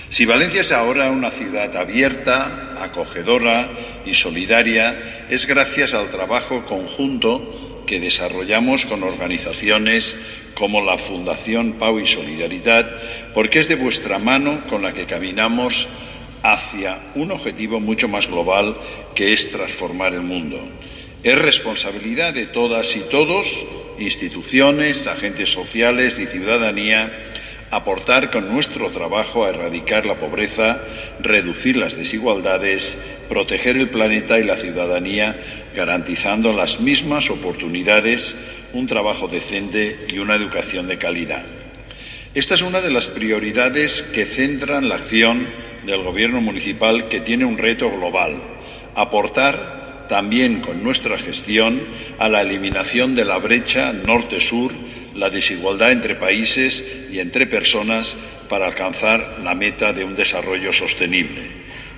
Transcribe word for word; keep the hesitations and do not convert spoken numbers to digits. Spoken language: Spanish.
Si Valencia es ahora una ciudad abierta, acogedora y solidaria, es gracias al trabajo conjunto que desarrollamos con organizaciones como la Fundación Pau y Solidaridad, porque es de vuestra mano con la que caminamos hacia un objetivo mucho más global, que es transformar el mundo. Es responsabilidad de todas y todos, instituciones, agentes sociales y ciudadanía, aportar con nuestro trabajo a erradicar la pobreza, reducir las desigualdades, proteger el planeta y la ciudadanía, garantizando las mismas oportunidades, un trabajo decente y una educación de calidad. Esta es una de las prioridades que centran la acción del Gobierno municipal, que tiene un reto global: aportar también con nuestra gestión a la eliminación de la brecha norte-sur, la desigualdad entre países y entre personas, para alcanzar la meta de un desarrollo sostenible.